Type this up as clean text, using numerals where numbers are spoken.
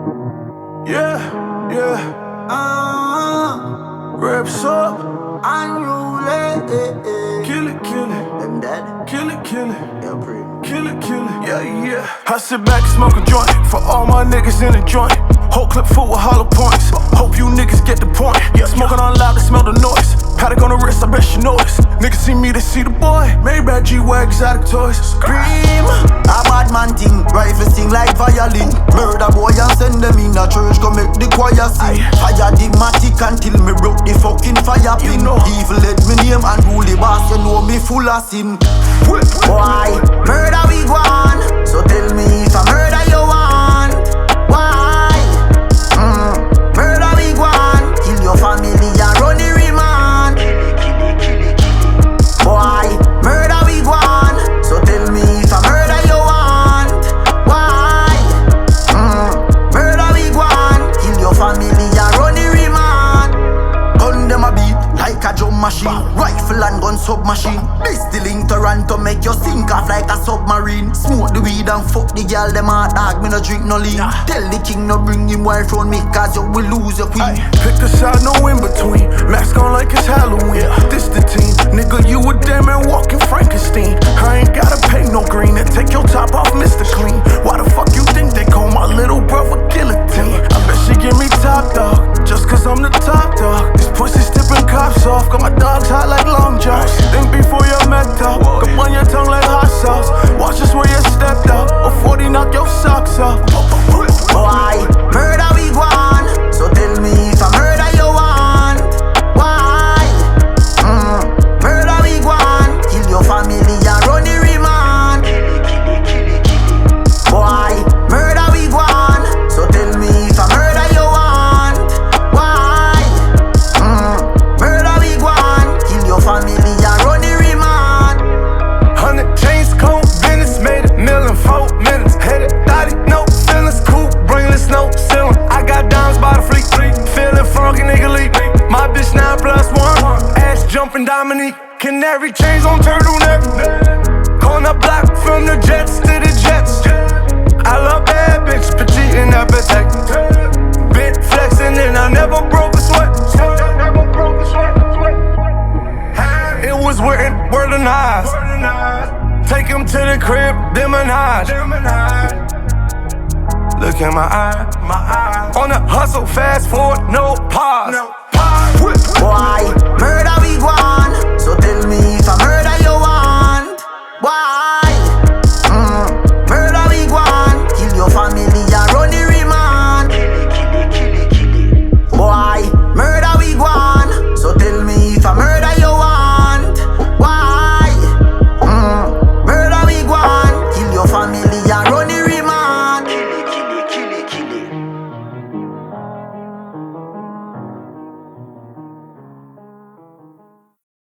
Yeah, yeah. Reps up. Unruly. Kill it, kill it. Them dead. Kill it, kill it. Yeah, pretty. Kill it, kill it. Yeah, yeah. I sit back and smoke a joint for all my niggas in the joint. Whole clip full with hollow points. Hope you niggas get the point. Smoking on loud, they smell the noise. Paddock on the wrist, I bet you know this. Niggas see me, they see the boy. Maybach, G-Wag, exotic toys. Scream. A bad man thing. Rifle sing like violin. Murder boy and send them in a church. Go make the choir sing. Fire digmatic until me broke the fucking fire pin. Evil let me name and rule the boss. You know me full of sin. Why? Murder we go on. So tell me if I murder you want. Why? Murder we go on. Kill your family and run the remand. Why? Murder we go on. So tell me if I murder you want. Why? Murder we go on. Kill your family and run the remand. Gun them a beat like a drum machine. Rifle and gun submachine. This the link Toronto make you sink off like a submarine. Smoke the weed and fuck the girl them a dog. Me no drink no lean. Tell the king no bring him wife round me cause you will lose your queen. Pick a side, no in between. Mask on like it's Halloween. This the team. Nigga, you a damn man walking Frankenstein. I ain't gotta pay no green and take your top off, Mr. Clean. Why the fuck you think they call my little brother guillotine? I bet she give me top dog just cause I'm the top dog. These pussies tipping cops off. Got my dogs hot like long johns. Think before you're met up. Come on your tongue like hot sauce. Watch this where you stepped up. Or 40 knock your socks off. Why? Murder we go on. So tell me if I murder you want. Why? Murder we go on. Kill your family and run the remand. Why? Murder we go on. So tell me if I murder you want. Why? Murder we go on. Kill your family and run the remand. 100 chains, cold business, made a million in 4 minutes. Headed thotty, no feelings, cool, brainless, no ceiling. I got dimes by the fleet, feeling funky, nigga leak. My bitch 9+1, ass jumping Dominique. Canary chains on turtleneck. Corner block from the jets to the jets. I love bad bitch, petite and appetite. Bit flexing and I never broke a sweat. It was written, word and eyes. Take him to the crib, demonize. Look in my eye. On the hustle, fast forward, no pause. Why? Murder we go on.